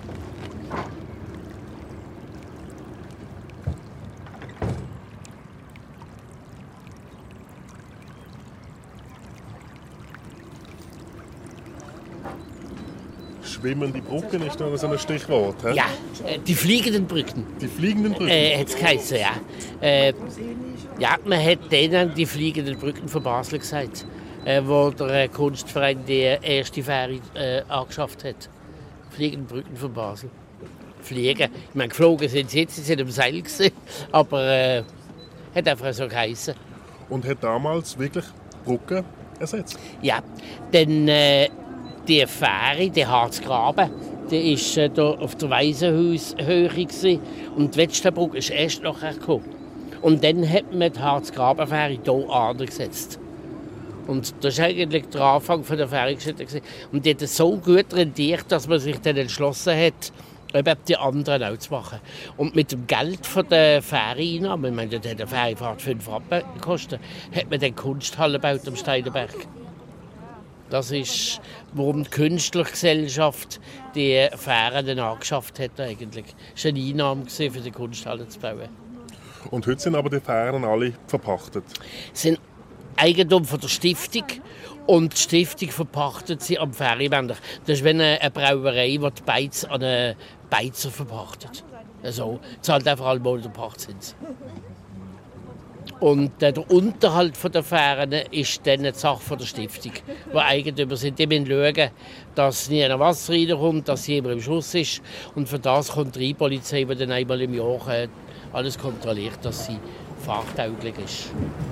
Schwimmende Brücken ist noch so ein Stichwort. He? Ja, äh, die fliegenden Brücken. Die fliegenden Brücken? Äh, hat es geheißen, ja. Äh, ja, man hat denen die fliegenden Brücken von Basel gesagt, äh, wo der äh, Kunstverein die erste Fähre äh, angeschafft hat. Fliegende Brücken von Basel. Fliegen. Ich meine, geflogen sind sie jetzt, sie sind am Seil gewesen, aber äh, hat einfach so geheißen. Und hat damals wirklich Brücken ersetzt? Ja, denn äh, die Fähre, die Harzgraben, die war äh, hier auf der Waisenhaushöhe gewesen, und die Wettstenbrücke ist erst nachher gekommen. Und dann hat man die Harzgrabenfähre hier angesetzt. Und das war eigentlich der Anfang von der Fähigkeit. Und die hat so gut rendiert, dass man sich dann entschlossen hat, eben die anderen auch zu machen. Und mit dem Geld von der Fähre-Einnahmen, ich meine, der Fährifahrt fünf Rappen gekostet, hat man dann Kunsthalle gebaut am Steinerberg. Das ist, warum die Künstlergesellschaft die Fähren dann angeschafft hat eigentlich. Das war eine Einnahme für die Kunsthalle zu bauen. Und heute sind aber die Fähren alle verpachtet? Sind Eigentum von der Stiftung, und die Stiftung verpachtet sie am Fähribänder. Das ist wie eine, eine Brauerei, die die Beiz an einen Beizer verpachtet. Also, zahlt einfach einmal den Pachtzins. Und äh, der Unterhalt der Fähren ist dann eine Sache von der Stiftung, die Eigentümer sind. Die müssen schauen, dass nie ein Wasser reinkommt, dass jemand im Schuss ist. Und für das kommt die Polizei, die dann einmal im Jahr äh, alles kontrolliert, dass sie fahrtauglich ist.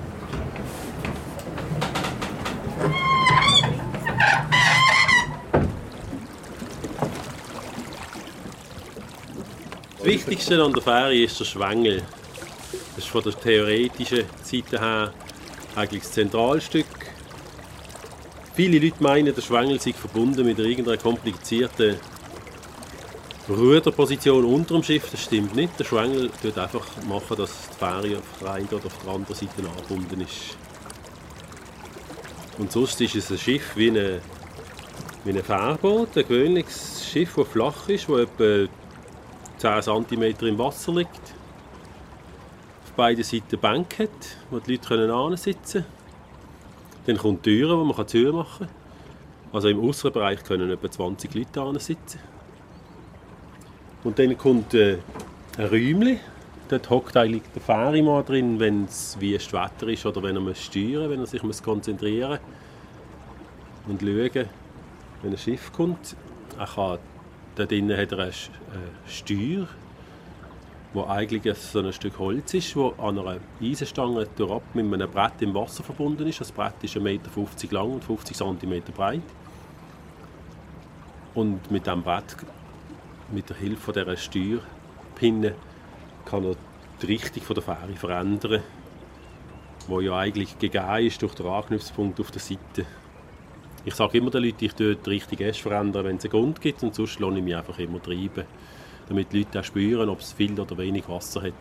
Das Wichtigste an der Fähre ist der Schwengel. Das ist von der theoretischen Seite her eigentlich das Zentralstück. Viele Leute meinen, der Schwengel sei verbunden mit irgendeiner komplizierten Ruderposition unter dem Schiff. Das stimmt nicht. Der Schwengel tut einfach machen, dass die Fähre auf der einen oder auf der anderen Seite angebunden ist. Und sonst ist es ein Schiff wie, eine, wie ein Fährboot, ein gewöhnliches Schiff, das flach ist, das etwa zehn Zentimeter im Wasser liegt. Auf beiden Seiten Bänke hat, wo die Leute hinsitzen können. Dann kommt die Türe, die man zumachen kann. Also im äußeren Bereich können etwa zwanzig Leute sitzen. Und dann kommt äh, ein Räumchen. Dort hockt eigentlich der Fährimann drin, wenn es wüstes Wetter ist oder wenn er steuern muss, wenn er sich muss konzentrieren muss und schauen, wenn ein Schiff kommt. Er kann, dort drinnen hat er eine Steuer, wo eigentlich so ein Stück Holz ist, das an einer Eisenstange durchab mit einem Brett im Wasser verbunden ist. Das Brett ist ein Meter fünfzig lang und fünfzig Zentimeter breit. Und mit diesem Brett, mit der Hilfe dieser Steuerpinne, kann er die Richtung der Fähre verändern, die ja eigentlich gegeben ist durch den Anknüpfungspunkt auf der Seite. Ich sage immer den Leuten, ich tue die Richtung erst verändern, wenn es einen Grund gibt, und sonst lasse ich mich einfach immer treiben, damit die Leute auch spüren, ob es viel oder wenig Wasser hat.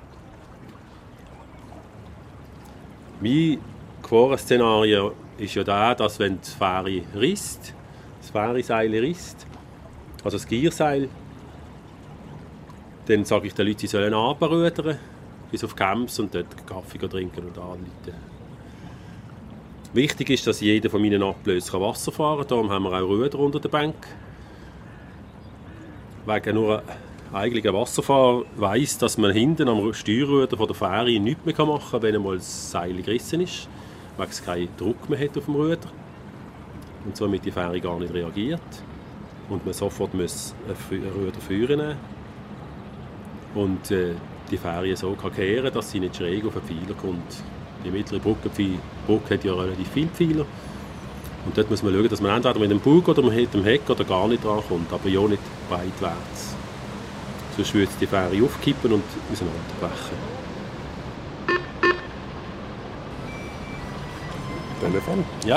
Mein Gefahrenszenario ist ja da, dass wenn die Fähre risst, das Fähreseil risst, also das Gierseil, dann sage ich den Leuten, sie sollen runterrudern bis auf Camps und dort Kaffee trinken und anrufen. Wichtig ist, dass jeder von meinen Ablösen Wasser fahren kann. Darum haben wir auch Ruder unter der Bank. Wegen nur eigentlich ein Wasserfahrer weiss, dass man hinten am Steuerruder von der Fähre nichts mehr machen kann, wenn einmal das Seil gerissen ist, weil es keinen Druck mehr hat auf dem Ruder und somit die Fähre gar nicht reagiert und man sofort muss ein Ruder führen nehmen und äh, die Fähre so kann kehren, dass sie nicht schräg auf den Pfeiler kommt. Die mittlere Brücke, die Brücke hat ja relativ viele Pfeiler. Und dort muss man schauen, dass man entweder mit dem Bug oder mit dem Heck oder gar nicht drankommt, aber ja nicht breitwärts. Sonst würde die Fähre aufkippen und auseinanderbrechen. Telefon? Ja.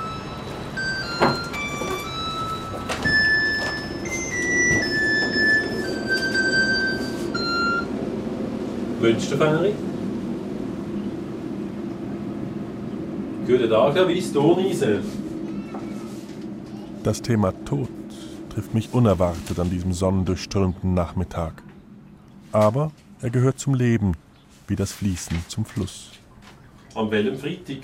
Münsterfähre. Guten Tag, Herr Weiss, Donise. Das Thema Tod trifft mich unerwartet an diesem sonnendurchströmten Nachmittag. Aber er gehört zum Leben, wie das Fließen zum Fluss. Am welchem Freitag?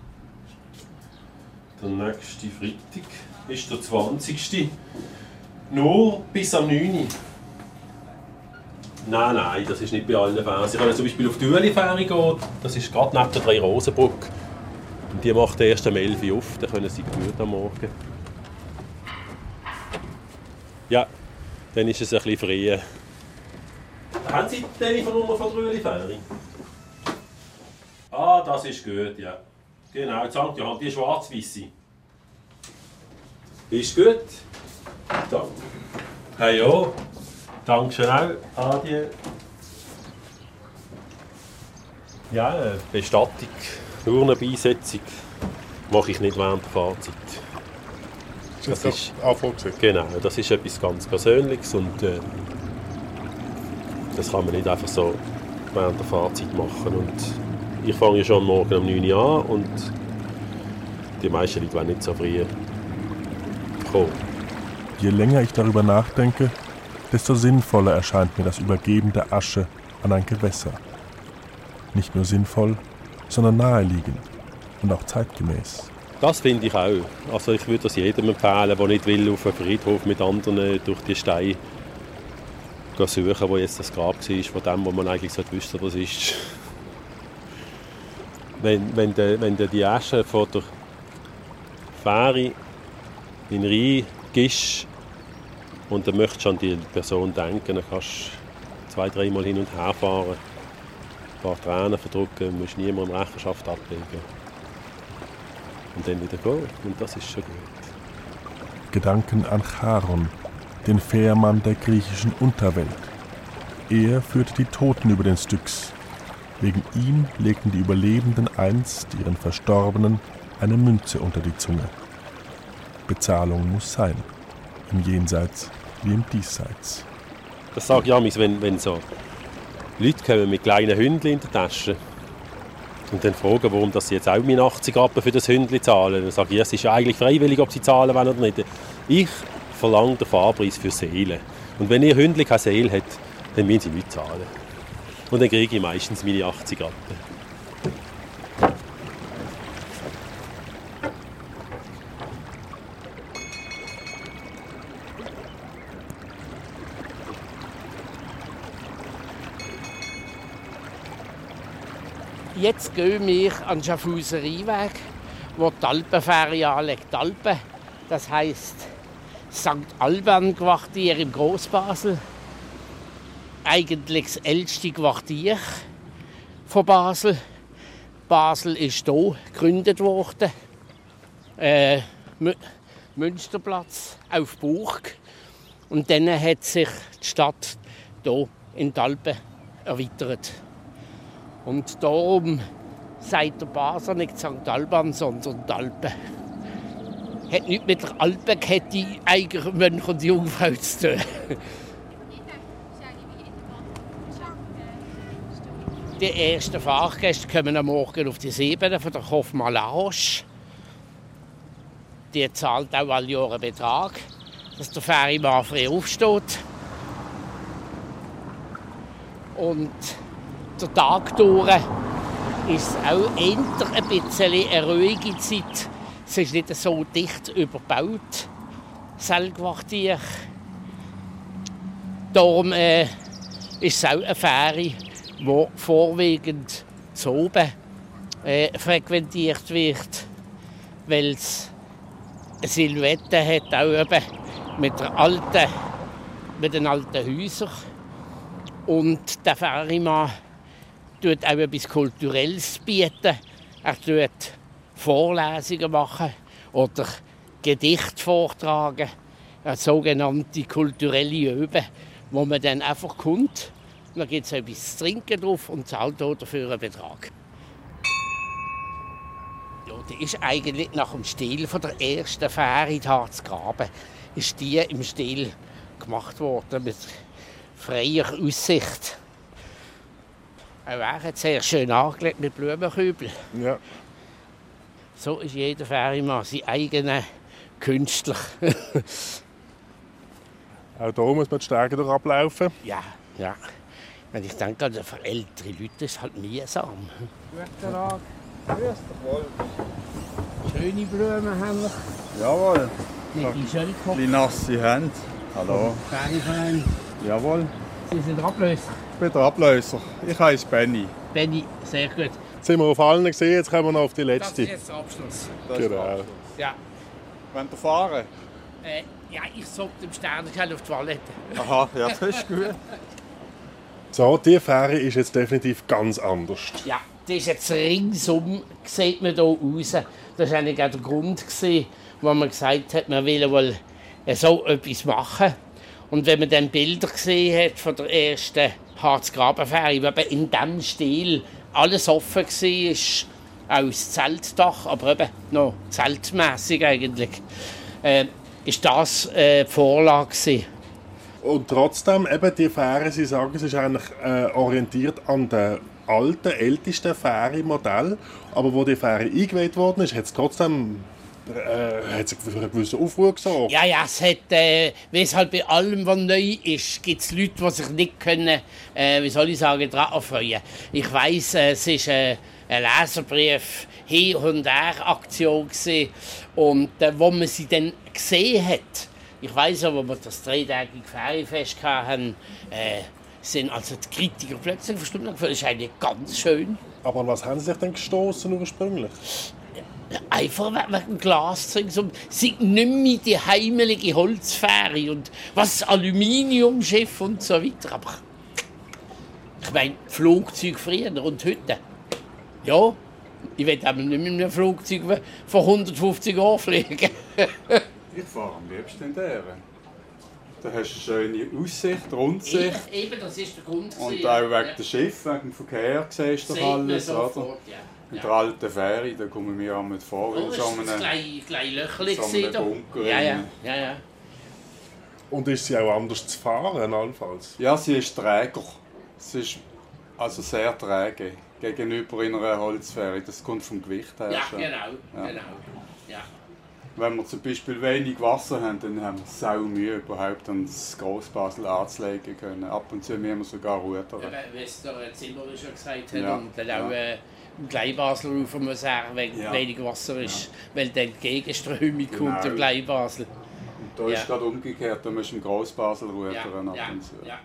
Der nächste Freitag ist der zwanzigste Nur bis am neunten Nein, nein, das ist nicht bei allen Fähren. Sie können zum Beispiel auf die Ueli-Fähre gehen, das ist gerade neben der Drei-Rosen-Brücke. Und die macht erst um elf Uhr auf, dann können Sie gut am Morgen. Ja, dann ist es ein bisschen früh. Haben Sie die Telefonnummer von der Ueli-Fähre? Ah, das ist gut, ja. Genau, die Sankt Johann, die schwarz-weisse. Ist gut. Danke. Hey jo, danke schön auch. Adi. Ja, eine Bestattung, Urnenbeisetzung mache ich nicht während der Fahrzeit. Das ist vorgesehen. Genau, das ist etwas ganz Persönliches und äh, das kann man nicht einfach so während der Fahrzeit machen. Und ich fange schon morgen um neun Uhr an und die meisten Leute wollen nicht so früh kommen. Je länger ich darüber nachdenke, desto sinnvoller erscheint mir das Übergeben der Asche an ein Gewässer. Nicht nur sinnvoll, sondern naheliegend und auch zeitgemäß. Das finde ich auch. Also ich würde das jedem empfehlen, der nicht will auf einen Friedhof mit anderen durch die Steine suchen, wo jetzt das Grab war, von dem, wo man eigentlich wüsste, was ist. Wenn, wenn, du, wenn du die Asche von der Fähre in den Rhein gibst und dann möchtest du an die Person denken, dann kannst du zwei, dreimal hin und her fahren, ein paar Tränen verdrücken, musst niemandem Rechenschaft ablegen. Und dann wieder gehen. Und das ist schon gut. Gedanken an Charon, den Fährmann der griechischen Unterwelt. Er führte die Toten über den Styx. Wegen ihm legten die Überlebenden einst ihren Verstorbenen eine Münze unter die Zunge. Bezahlung muss sein, im Jenseits wie im Diesseits. Das sage ich auch, wenn, wenn so Leute kommen mit kleinen Hündchen in der Tasche und dann fragen, warum dass sie jetzt auch meine achtzig Rappen für das Hündchen zahlen. Dann sage ich, es ist ja eigentlich freiwillig, ob sie zahlen wollen oder nicht. Ich verlange den Fahrpreis für Seelen. Und wenn ihr Hündchen keine Seele hat, dann müssen sie nicht zahlen. Und dann kriege ich meistens meine achtzig Rappen. Jetzt gehen wir an den Schaffhauser Rheinweg, wo die Alpenfähre anlegt. Die Alpen, das heisst Sankt Alban-Quartier im Grossbasel. Eigentlich das älteste Quartier von Basel. Basel ist hier gegründet worden. Äh, Münsterplatz auf Burg. Und dann hat sich die Stadt hier in den Alpen erweitert. Und darum sagt der Basler nicht Sankt Alban, sondern die Alpen. Hat nichts mit der Alpenkette eigentlich Mönch und Jungfrau zu tun. Die ersten Fahrgäste kommen am Morgen auf die Ebene von der Hoffmann La Roche. Die zahlt auch alle Jahre einen Betrag, dass der Fährimann früh aufsteht. Und der Tag durch ist es auch eher ein bisschen eine ruhige Zeit. Es ist nicht so dicht überbaut, das Quartier. Darum äh, ist es auch eine Fähre, die vorwiegend zu oben äh, frequentiert wird, weil es eine Silhouette hat, auch eben mit, der alten, mit den alten Häusern. Und der Fährimann tut auch etwas Kulturelles bieten. Er tut Vorlesungen machen oder Gedichte vortragen. Eine sogenannte kulturelle Übung, wo man dann einfach kommt. Dann gibt es etwas zu trinken drauf und zahlt dafür einen Betrag. Ja, die ist eigentlich nach dem Stil von der ersten Fähre in Harzgraben ist die im Stil gemacht worden mit freier Aussicht. Auch er hat sehr schön angelegt mit Blumenkübel. Ja. So ist jeder Fährimann sein eigener Künstler. Auch hier muss man die Stege durch ablaufen. Ja, ja. Und ich denke, also für ältere Leute ist es halt mühsam. Guten Tag. Grüß dich. Schöne Blumen haben wir. Jawohl. Mit die Schöllkopf. Die nasse Hände. Hallo. Fähriverein. Jawohl. Sie sind der Ablöser. Ich bin der Ablöser. Ich heiße Benny. Benny, sehr gut. Jetzt sind wir auf allen gesehen, jetzt kommen wir noch auf die letzte. Das ist jetzt der Abschluss. Das Genau. ist der Abschluss. Ja. Wollt ihr fahren? Äh, ja, ich sollte dem Sternenkerl auf die Toilette. Aha, ja, das ist gut. So, die Fähre ist jetzt definitiv ganz anders. Ja, das ist jetzt ringsum, sieht man hier raus. Das war eigentlich auch der Grund, wo man gesagt hat, man will wohl so etwas machen. Und wenn man dann Bilder gesehen hat von der ersten Harzgrabenfähre, wo eben in diesem Stil alles offen war, auch das Zeltdach, aber eben noch zeltmässig eigentlich, äh, ist das äh, die Vorlage gewesen. Und trotzdem, eben die Fähre, Sie sagen, es ist eigentlich äh, orientiert an den alten, ältesten Fähre-Modell, aber wo die Fähre eingeweiht worden ist, hat es trotzdem äh, hat es für einen gewissen Aufruhr gesorgt. Ja, ja, es hat, äh, wie es halt bei allem, was neu ist, gibt es Leute, die sich nicht können, äh, wie soll ich sagen, daran erfreuen. Ich weiss, äh, es ist äh, ein Leserbrief, Hin- und Her-Aktion gewesen, und äh, wo man sie dann gesehen hat, ich weiss auch, wo wir das dreitägige Ferienfest hatten, äh, sind also die Kritiker plötzlich verstummt. Das ist eigentlich ganz schön. Aber an was haben Sie sich denn gestoßen ursprünglich? Einfach wegen dem Glaszeug. Sie sind nicht mehr die heimelige Holzfähre und was Aluminiumschiff und so weiter. Aber ich meine, Flugzeuge früher und heute. Ja, ich will aber nicht mit einem Flugzeug von hundertfünfzig Jahren fliegen. Ich fahre am liebsten in der. Da hast du eine schöne Aussicht, Rundsicht. Eben, eben, das ist der Grund. Und auch wegen ja. dem Schiff, wegen dem Verkehr siehst du doch alles. Oder? Ja. Mit der alten Fähre, da kommen wir auch mit vor. Oh, so ist das ein kleines Löchchen so Bunker. Ja, ja, ja, ja. Und ist sie auch anders zu fahren, allenfalls? Ja, sie ist träger. Sie ist also sehr träge gegenüber einer Holzfähre. Das kommt vom Gewicht her. Ja, schon. genau, ja. genau. Ja. Wenn wir zum Beispiel wenig Wasser haben, dann haben wir sau Mühe, überhaupt ans Grossbasel anzulegen können. Ab und zu müssen wir sogar rudern. Ja, wie es der Zimmerer schon gesagt hat, ja. und dann auch ja. äh, im Kleinbasel rauf muss sagen, wenn ja. wenig Wasser ist, ja. weil dann die Gegenströmung genau. kommt im Kleinbasel. Und da ja. ist gerade umgekehrt, da musst du im Grossbasel rudern ja. ab ja. und zu. Ja.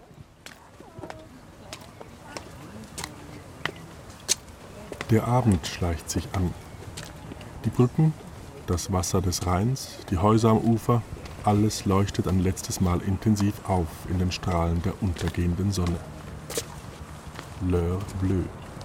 Der Abend schleicht sich an. Die Brücken, das Wasser des Rheins, die Häuser am Ufer, alles leuchtet ein letztes Mal intensiv auf in den Strahlen der untergehenden Sonne. L'heure bleue.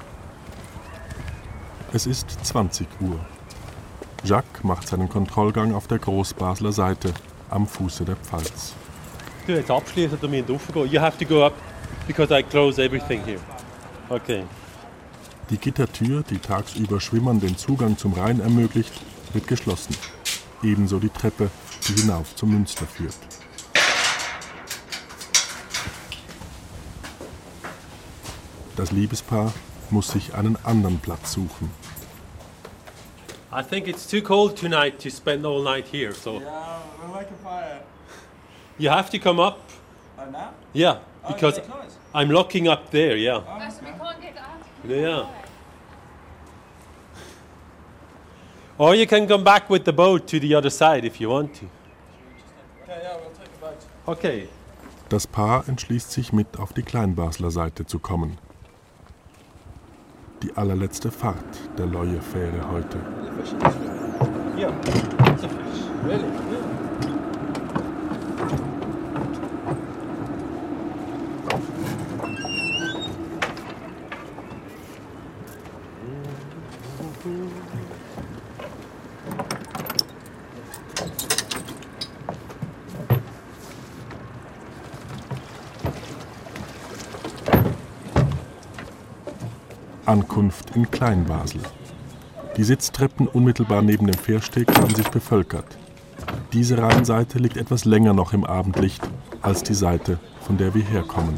Es ist zwanzig Uhr. Jacques macht seinen Kontrollgang auf der Großbasler Seite, am Fuße der Pfalz. Du jetzt abschließen oder wir raufgehen? You have to go up, because I close everything here. Okay. Die Gittertür, die tagsüber Schwimmern den Zugang zum Rhein ermöglicht, wird geschlossen. Ebenso die Treppe, die hinauf zum Münster führt. Das Liebespaar muss sich einen anderen Platz suchen. I think it's too cold tonight to spend all night here, so. Yeah, we like a fire. You have to come up. Oh, now? Yeah, because oh, nice. I'm locking up there, yeah. Oh, okay. So we can't get out. Yeah. Or you can come back with the boat to the other side if you want to. Okay, yeah, we'll take the boat. Okay. Das Paar entschließt sich, mit auf die Kleinbasler Seite zu kommen. Die allerletzte Fahrt der Leue-Fähre heute. Yeah, it's a fish. Really? Yeah. Ankunft in Kleinbasel. Die Sitztreppen unmittelbar neben dem Fährsteg haben sich bevölkert. Diese Rheinseite liegt etwas länger noch im Abendlicht als die Seite, von der wir herkommen.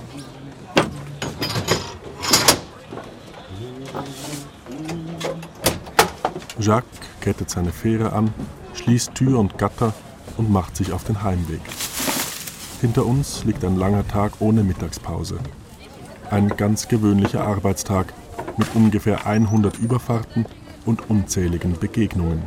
Jacques kettet seine Fähre an, schließt Tür und Gatter und macht sich auf den Heimweg. Hinter uns liegt ein langer Tag ohne Mittagspause. Ein ganz gewöhnlicher Arbeitstag mit ungefähr hundert Überfahrten und unzähligen Begegnungen.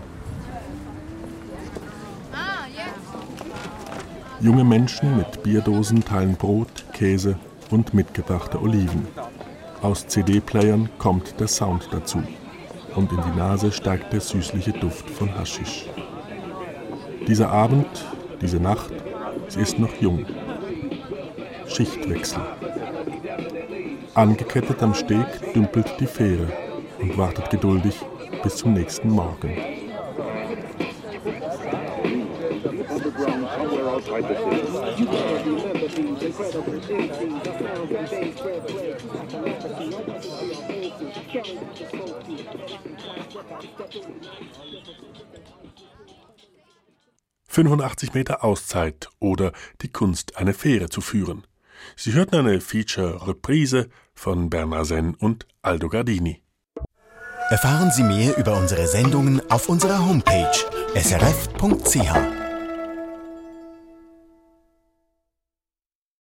Junge Menschen mit Bierdosen teilen Brot, Käse und mitgebrachte Oliven. Aus C D-Playern kommt der Sound dazu. Und in die Nase steigt der süßliche Duft von Haschisch. Dieser Abend, diese Nacht, sie ist noch jung. Schichtwechsel. Angekettet am Steg dümpelt die Fähre und wartet geduldig bis zum nächsten Morgen. You fünfundachtzig Meter Auszeit oder die Kunst, eine Fähre zu führen. Sie hörten eine Feature-Reprise von Bernard Senn und Aldo Gardini. Erfahren Sie mehr über unsere Sendungen auf unserer Homepage s r f punkt c h.